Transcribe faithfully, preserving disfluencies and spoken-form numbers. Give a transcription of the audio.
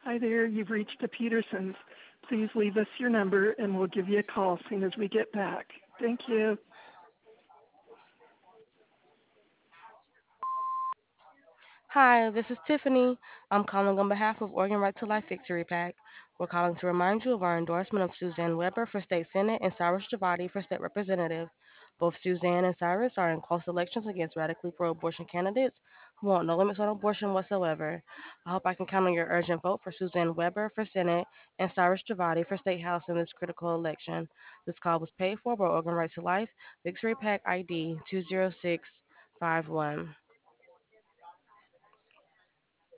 Hi there, you've reached the Petersons. Please leave us your number and we'll give you a call as soon as we get back. Thank you. Hi, this is Tiffany. I'm calling on behalf of Oregon Right to Life Victory PAC. We're calling to remind you of our endorsement of Suzanne Weber for State Senate and Cyrus Javati for State Representative. Both Suzanne and Cyrus are in close elections against radically pro abortion candidates who want no limits on abortion whatsoever. I hope I can count on your urgent vote for Suzanne Weber for Senate and Cyrus Javati for State House in this critical election. This call was paid for by Oregon Right to Life Victory PAC I D two zero six five one.